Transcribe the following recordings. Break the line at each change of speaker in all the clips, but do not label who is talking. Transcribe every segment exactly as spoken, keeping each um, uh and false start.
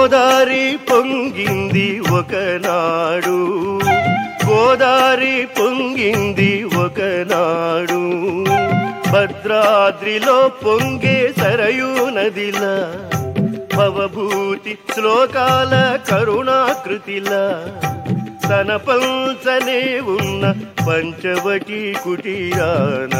గోదారి పొంగింది ఒకనాడు, గోదారి పొంగింది ఒకనాడు, భద్రాద్రిలో పొంగే సరయూ నదిలా, భవభూతి శ్లోకాల కరుణాకృతిలా, తన పంచనే ఉన్న పంచవటి కుటీరాన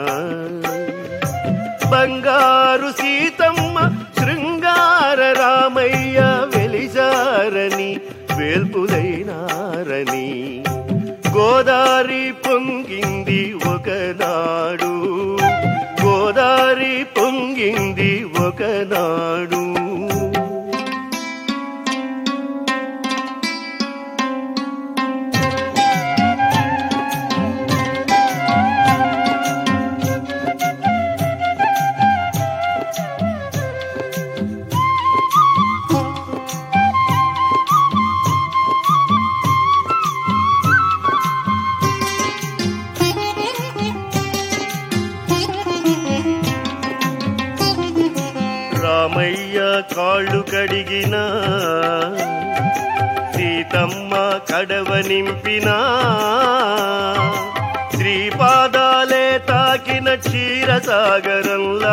బంగారు సీతమ్మ శృంగార రామయ్య వెలిజారని వేల్పులైనారని. గోదారి పొంగింది ఒకనాడు, గోదారి పొంగింది ఒకనాడు. రామయ్య కాళ్ళు కడిగిన సీతమ్మ కడవ నింపిన, శ్రీపాదాలే తాకిన క్షీరసాగరంలా,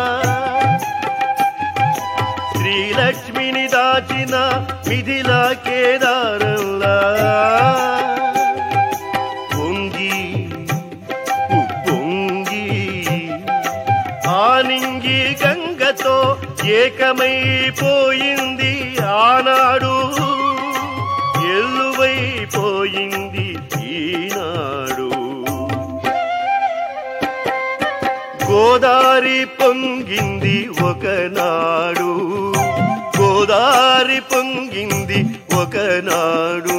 శ్రీలక్ష్మిని దాచిన మిథిలా కేదారంలా, పొంగి ఉప్పొంగి ఆనింగి గంగతో ఏకమైపోయింది ఆనాడు, ఎల్లువైపోయింది ఈనాడు. గోదారి పొంగింది ఒకనాడు, గోదారి పొంగింది ఒకనాడు.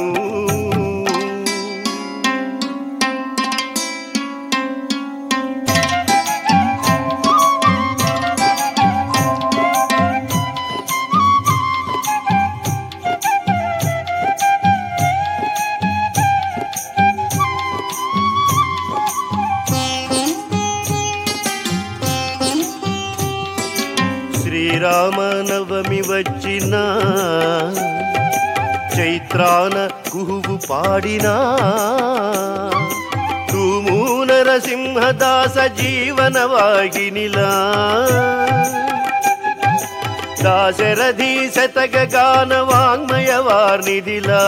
శ్రీరామనవమి వచ్చిన చైత్రాన కుహువు పాడినా, తూము నరసింహదాస జీవన వాగినిలా, దాశరథి శతక గాన వాంగ్మయ వార్నిధిలా,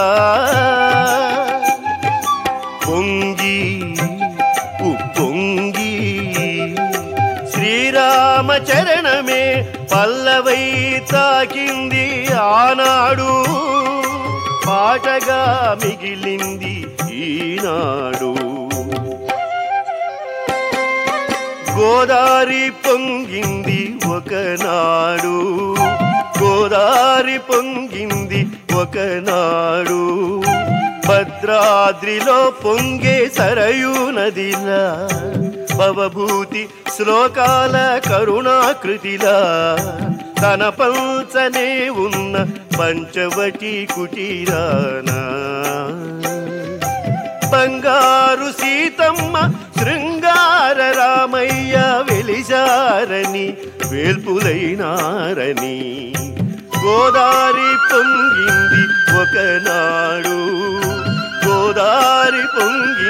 పొంగి ఉప్పొంగి శ్రీరామ చరణమే పల్లవై తాకింది ఆనాడు, పాటగా మిగిలింది ఈనాడు. గోదారి పొంగింది ఒకనాడు, గోదారి పొంగింది ఒకనాడు, భద్రాద్రిలో పొంగే సరయూ నదిలా, భవభూతి శ్లోకాల కరుణాకృతిలా, తన పంచనే ఉన్న పంచవటి కుటీరాన బంగారు సీతమ్మ శృంగార రామయ్య వెలిజారని వేల్పులైనారని. గోదారి పొంగింది ఒకనాడు, గోదారి పొంగి